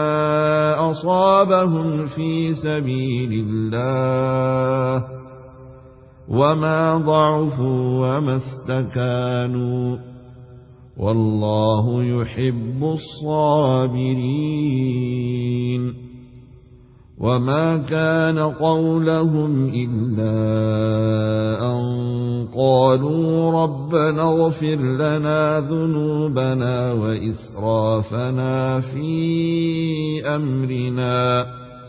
أصابهم في سبيل الله وما ضعفوا وما استكانوا والله يحب الصابرين. وما كان قولهم إلا أن قالوا ربنا اغفر لنا ذنوبنا وإسرافنا في أمرنا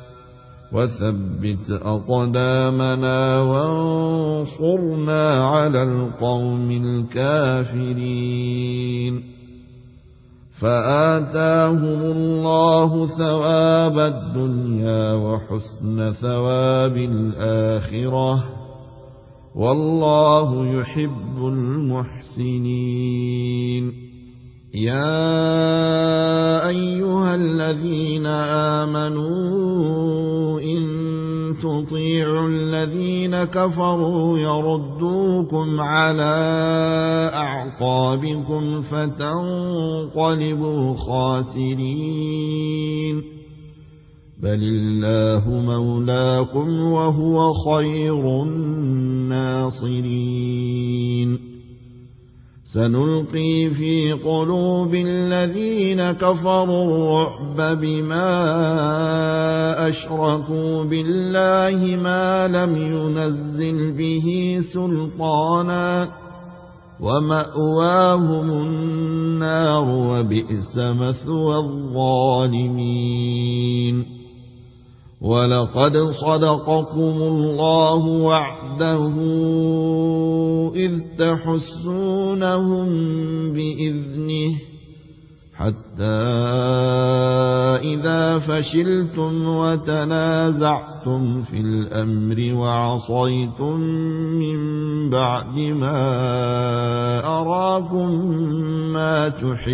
وثبت أقدامنا وانصرنا على القوم الكافرين. فآتاهم الله ثواب الدنيا وحسن ثواب الآخرة والله يحب المحسنين. يا أيها الذين آمنوا إن تطيعوا الذين كفروا يردوكم على أعقابكم فتنقلبوا خاسرين. بل الله مولاكم وهو خير الناصرين. سنلقي في قلوب الذين كفروا الرعب بما أشركوا بالله ما لم ينزل به سلطانا ومأواهم النار وبئس مثوى الظالمين. ولقد صدقكم الله وعده إذ تحسونهم بإذنه حتى إذا فشلتم وتنازعتم في الأمر وعصيتم من بعد ما أراكم ما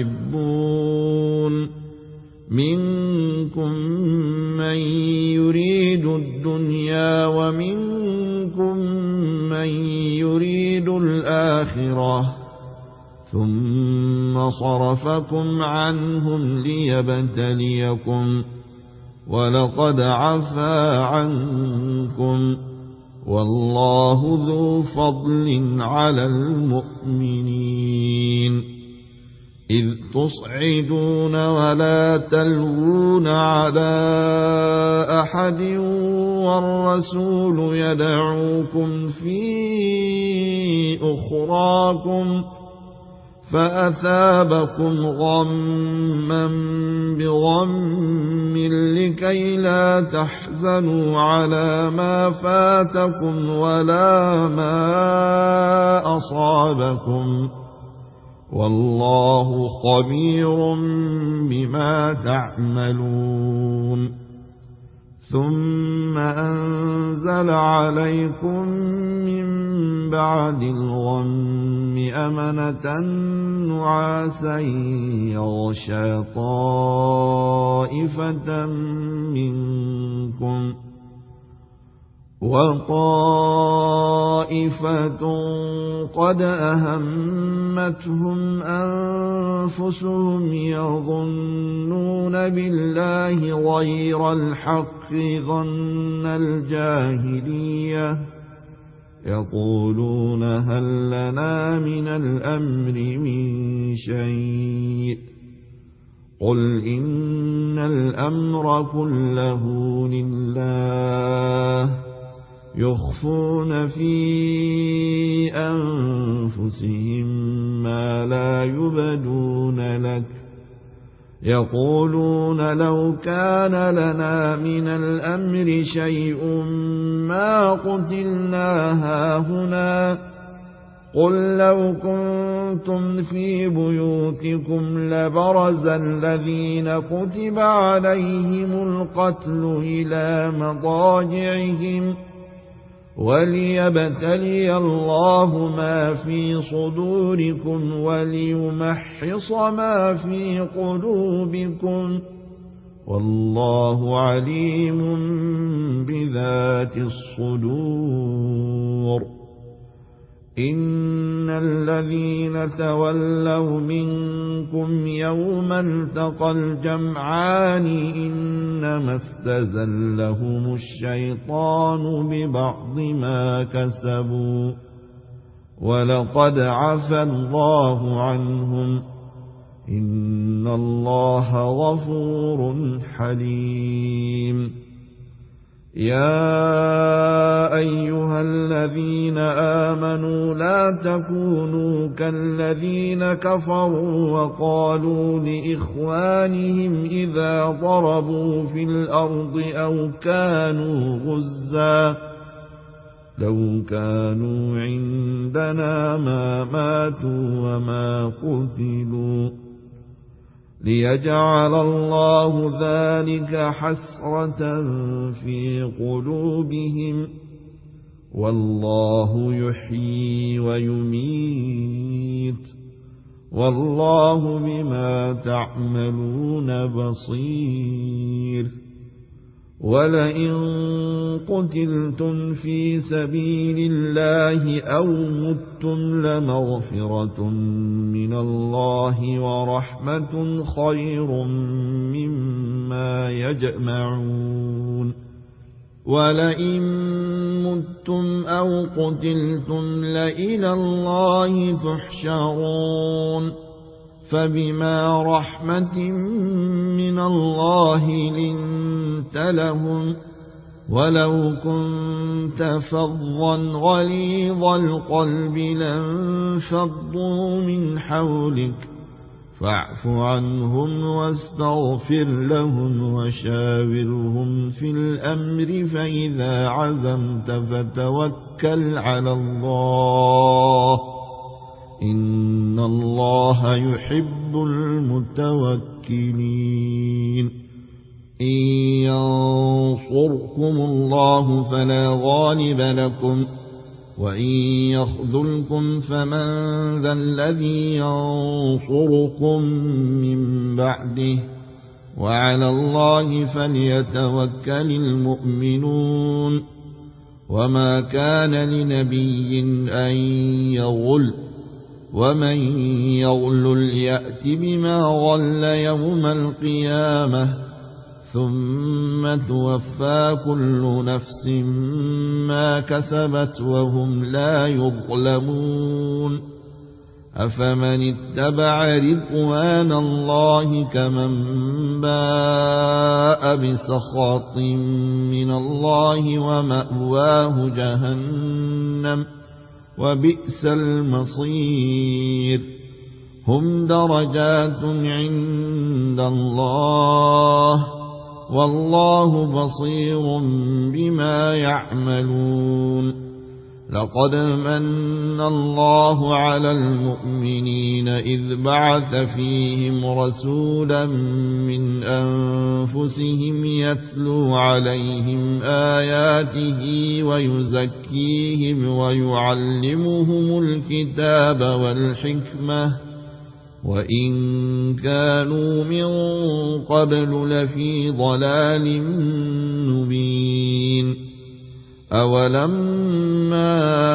تحبون منكم من يريد الدنيا ومنكم من يريد الآخرة ثم صرفكم عنهم ليبتليكم ولقد عفا عنكم والله ذو فضل على المؤمنين. إذ تصعدون ولا تلوون على أحد والرسول يدعوكم في أخراكم فأثابكم غما بغم لكي لا تحزنوا على ما فاتكم ولا ما أصابكم والله خبير بما تعملون ثم أنزل عليكم من بعد الغم أمنة نعاسا يغشى طائفة منكم وطائفة قد أهمتهم أنفسهم يظنون بالله غير الحق ظن الجاهلية يقولون هل لنا من الأمر من شيء قل إن الأمر كله لله يخفون في أنفسهم ما لا يبدون لك يقولون لو كان لنا من الأمر شيء ما قتلنا هاهنا قل لو كنتم في بيوتكم لبرز الذين كتب عليهم القتل إلى مضاجعهم وليبتلي الله ما في صدوركم وليمحص ما في قلوبكم والله عليم بذات الصدور إن الذين تولوا منكم يوم التقى الجمعان إنما استزلهم الشيطان ببعض ما كسبوا ولقد عفى الله عنهم إن الله غفور حليم يا أيها الذين آمنوا لا تكونوا كالذين كفروا وقالوا لإخوانهم إذا ضربوا في الأرض أو كانوا غزا لو كانوا عندنا ما ماتوا وما قتلوا ليجعل الله ذلك حسرة في قلوبهم والله يحيي ويميت والله بما تعملون بصير ولئن قتلتم في سبيل الله أو متم لمغفرة من الله ورحمة خير مما يجمعون ولئن متم أو قتلتم لإلى الله تحشرون فبما رحمة من الله لنت لهم ولو كنت فظا غليظ القلب لانفضوا من حولك فاعف عنهم واستغفر لهم وشاورهم في الأمر فإذا عزمت فتوكل على الله إن الله يحب المتوكلين إن ينصركم الله فلا غالب لكم وإن يخذلكم فمن ذا الذي ينصركم من بعده وعلى الله فليتوكل المؤمنون وما كان لنبي أن يغل ومن يغلل يأت بما غل يوم القيامة ثم توفى كل نفس ما كسبت وهم لا يظلمون أفمن اتبع رضوان الله كمن باء بسخط من الله ومأواه جهنم وبئس المصير هم درجات عند الله والله بصير بما يعملون لقد من الله على المؤمنين إذ بعث فيهم رسولا من أنفسهم يتلو عليهم آياته ويزكيهم ويعلمهم الكتاب والحكمة وإن كانوا من قبل لفي ضلال مبين أولما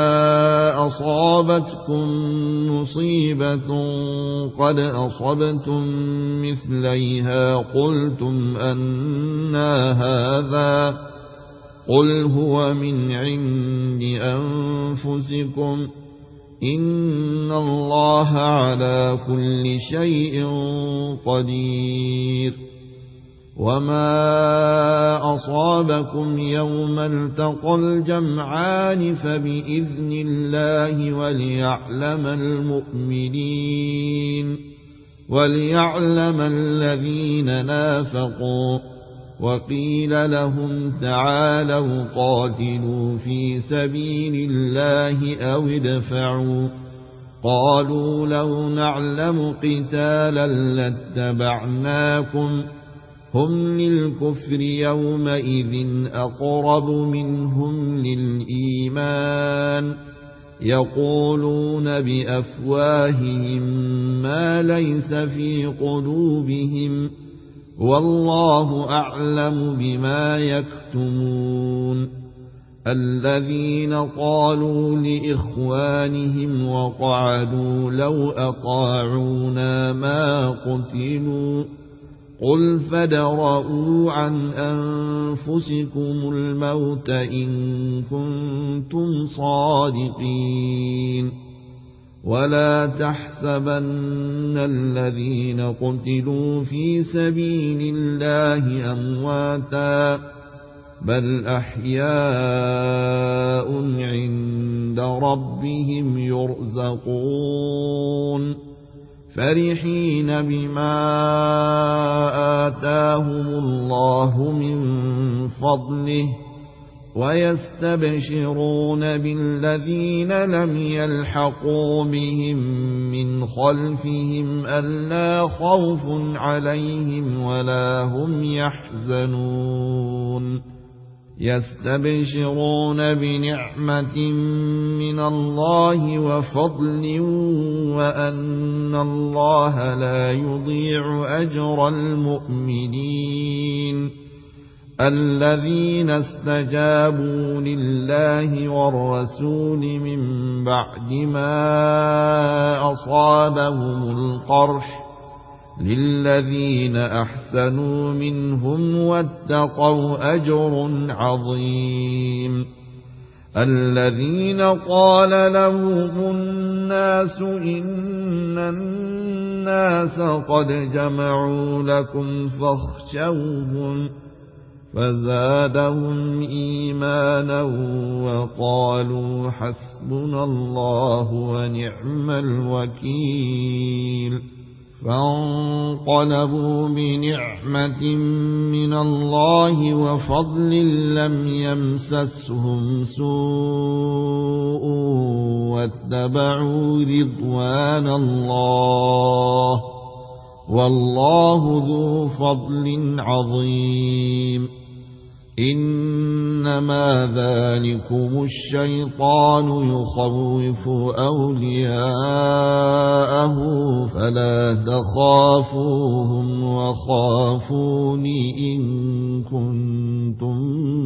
أصابتكم مصيبة قد أصبتم مثليها قلتم أنى هذا قل هو من عند أنفسكم إن الله على كل شيء قدير وما أصابكم يوم التقى الجمعان فبإذن الله وليعلم المؤمنين وليعلم الذين نافقوا وقيل لهم تعالوا قاتلوا في سبيل الله أو ادفعوا قالوا لو نعلم قتالا لاتبعناكم هم للكفر يومئذ أقرب منهم للإيمان يقولون بأفواههم ما ليس في قلوبهم والله أعلم بما يكتمون الذين قالوا لإخوانهم وقعدوا لو أطاعونا ما قتلوا قل فادرءوا عن أنفسكم الموت إن كنتم صادقين ولا تحسبن الذين قتلوا في سبيل الله أمواتا بل أحياء عند ربهم يرزقون فرحين بما آتاهم الله من فضله ويستبشرون بالذين لم يلحقوا بهم من خلفهم ألا خوف عليهم ولا هم يحزنون يستبشرون بنعمة من الله وفضل وأن الله لا يضيع أجر المؤمنين الذين استجابوا لله والرسول من بعد ما أصابهم القرح للذين أحسنوا منهم واتقوا أجر عظيم الذين قال لهم الناس إن الناس قد جمعوا لكم فاخشوهم فزادهم إيمانا وقالوا حسبنا الله ونعم الوكيل فانقلبوا بنعمة من الله وفضل لم يمسسهم سوء واتبعوا رضوان الله والله ذو فضل عظيم إنما ذلكم الشيطان يخوف أولياءه فلا تخافوهم وخافون إن كنتم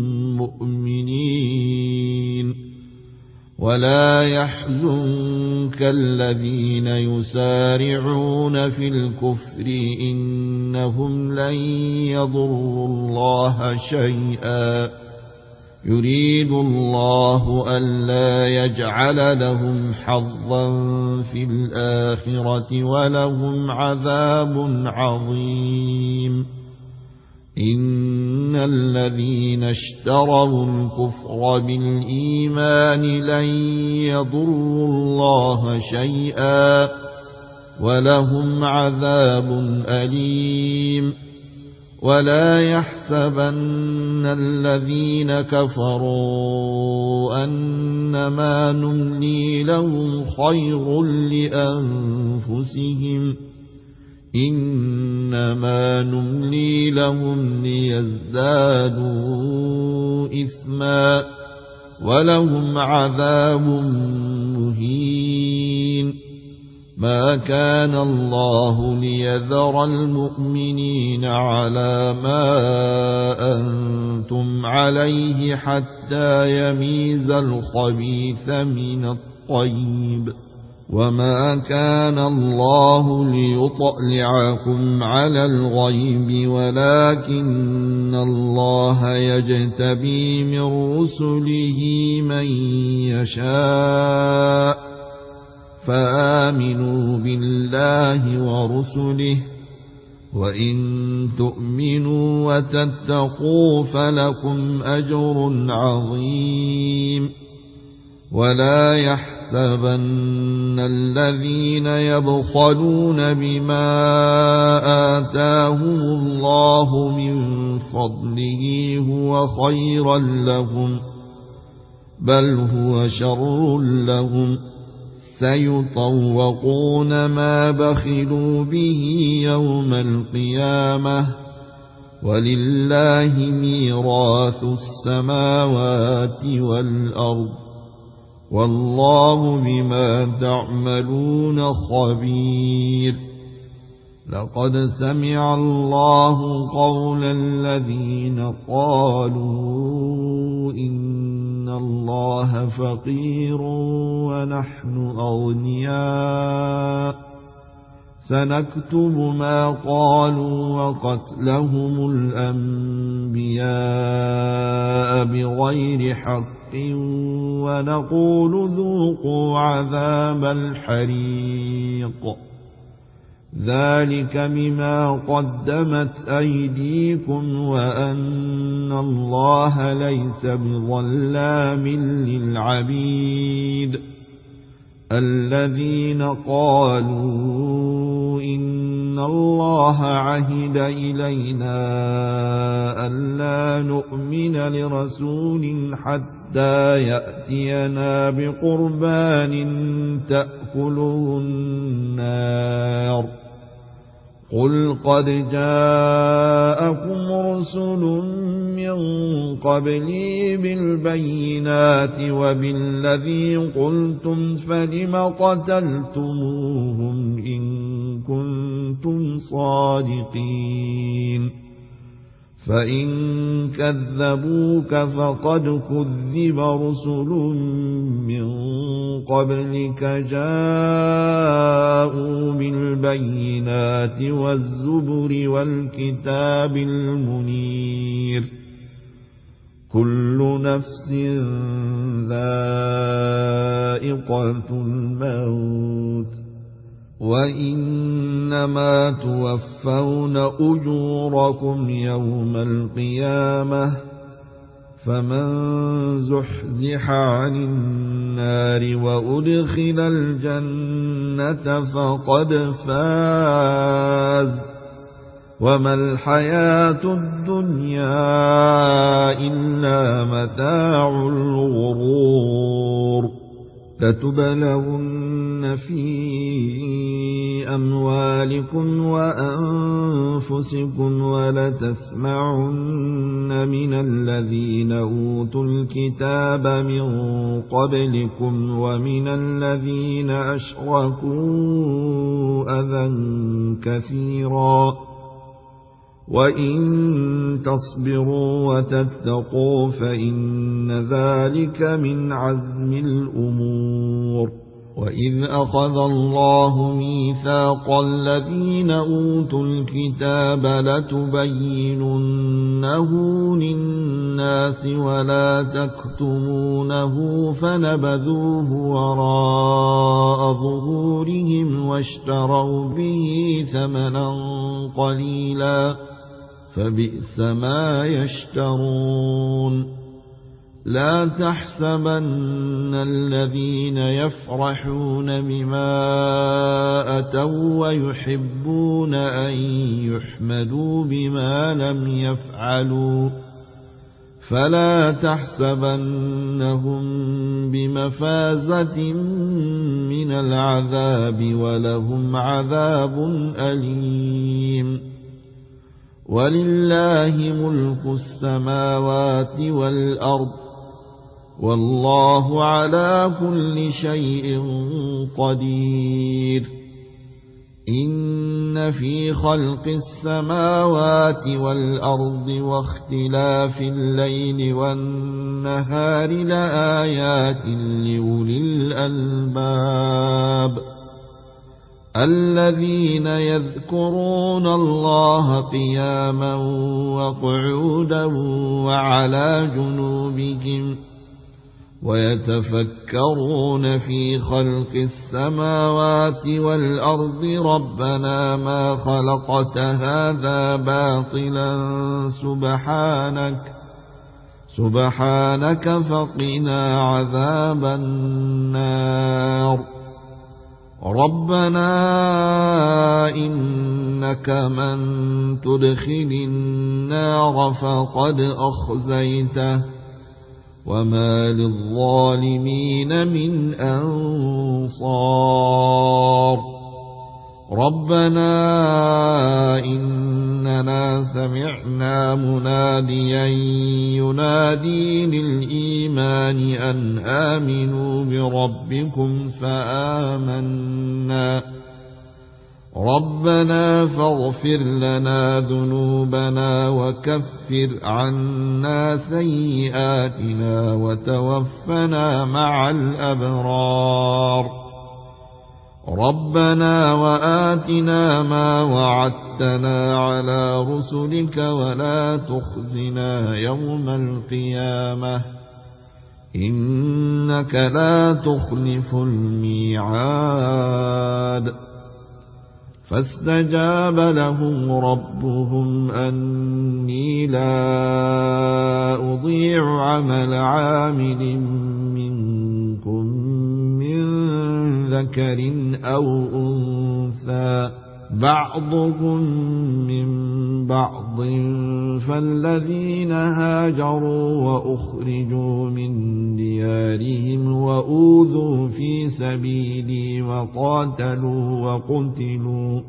مؤمنين ولا يحزنك الذين يسارعون في الكفر إنهم لن يضروا الله شيئا يريد الله ألا يجعل لهم حظا في الآخرة ولهم عذاب عظيم إن الذين اشتروا الكفر بالإيمان لن يضروا الله شيئا ولهم عذاب أليم ولا يحسبن الذين كفروا أنما نملي لهم خير لأنفسهم إنما نملي لهم ليزدادوا إثما ولهم عذاب مهين ما كان الله ليذر المؤمنين على ما أنتم عليه حتى يميز الخبيث من الطيب وما كان الله ليطلعكم على الغيب ولكن الله يجتبي من رسله من يشاء فآمنوا بالله ورسله وإن تؤمنوا وتتقوا فلكم أجر عظيم ولا يحسبن الذين يبخلون بما آتاهم الله من فضله هو خيرا لهم بل هو شر لهم سيطوقون ما بخلوا به يوم القيامة ولله ميراث السماوات والأرض والله بما تعملون خبير لقد سمع الله قول الذين قالوا إن الله فقير ونحن أغنياء سنكتب ما قالوا وقتلهم الأنبياء بغير حق ونقول ذوقوا عذاب الحريق ذلك بما قدمت أيديكم وأن الله ليس بظلام للعبيد الذين قالوا إن الله عهد إلينا ألا نؤمن لرسول حتى يأتينا بقربان تأكله النار قل قد جاءكم رسل من قبلي بالبينات وبالذي قلتم فلم قتلتموهم إن كنتم صادقين فإن كذبوك فقد كذب رسل من قبلك جاءوا بالبينات والزبر والكتاب المنير كل نفس ذائقة الموت وإنما توفون أجوركم يوم القيامة فمن زحزح عن النار وأدخل الجنة فقد فاز وما الحياة الدنيا إلا متاع الغرور لتبلون في أموالكم وأنفسكم ولتسمعن من الذين أوتوا الكتاب من قبلكم ومن الذين أشركوا أذى كثيرا وإن تصبروا وتتقوا فإن ذلك من عزم الأمور وإذ أخذ الله ميثاق الذين أوتوا الكتاب لتبيننه للناس ولا تكتمونه فنبذوه وراء ظهورهم واشتروا به ثمنا قليلا فبئس ما يشترون لا تحسبن الذين يفرحون بما أتوا ويحبون أن يحمدوا بما لم يفعلوا فلا تحسبنهم بمفازة من العذاب ولهم عذاب أليم ولله ملك السماوات والأرض والله على كل شيء قدير إن في خلق السماوات والأرض واختلاف الليل والنهار لآيات لأولي الألباب الذين يذكرون الله قياما وقعودا وعلى جنوبهم ويتفكرون في خلق السماوات والأرض ربنا ما خلقت هذا باطلا سبحانك سبحانك فقنا عذاب النار ربنا إنك من تدخل النار فقد أخزيته وما للظالمين من أنصار ربنا إننا سمعنا مناديا ينادي للإيمان أن آمنوا بربكم فآمنا ربنا فاغفر لنا ذنوبنا وكفر عنا سيئاتنا وتوفنا مع الأبرار ربنا وآتنا ما وعدتنا على رسلك ولا تخزنا يوم القيامة إنك لا تخلف الميعاد فاستجاب لهم ربهم أني لا أضيع عمل عامل منكم من ذكر أو أنثى بعضكم من بعض فالذين هاجروا وأخرجوا من ديارهم وأوذوا في سبيلي وقاتلوا وقتلوا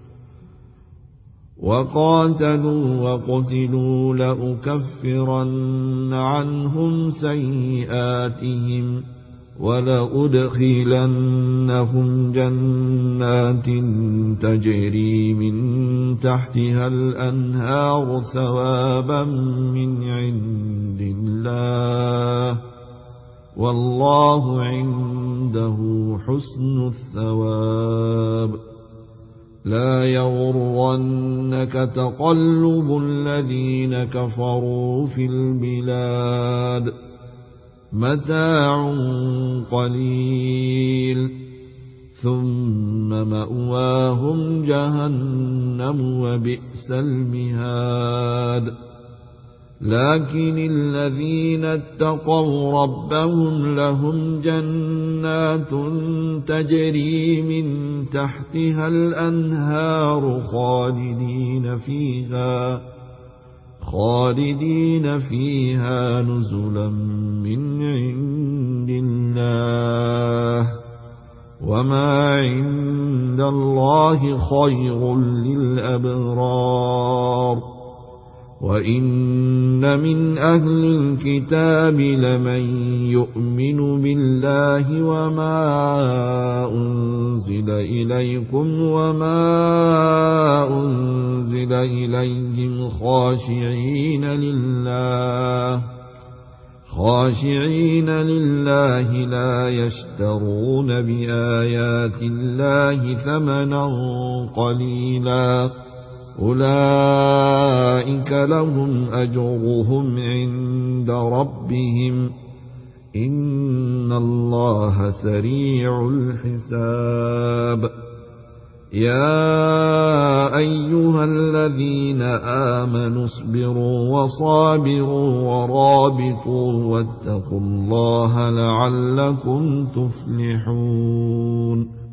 وقاتلوا وقتلوا لأكفرن عنهم سيئاتهم ولأدخلنهم جنات تجري من تحتها الأنهار ثوابا من عند الله والله عنده حسن الثواب لا يغرنك تقلب الذين كفروا في البلاد متاع قليل ثم مأواهم جهنم وبئس المهاد لكن الذين اتقوا ربهم لهم جنات تجري من تحتها الأنهار خالدين فيها خالدين فيها نزلا من عند الله وما عند الله خير للأبرار وإن من أهل الكتاب لمن يؤمن بالله وما أنزل إليكم وما أنزل إليهم خاشعين لله خاشعين لله لا يشترون بآيات الله ثمنا قليلا أولئك لهم أجرهم عند ربهم إن الله سريع الحساب يا أيها الذين آمنوا اصبروا وصابروا ورابطوا واتقوا الله لعلكم تفلحون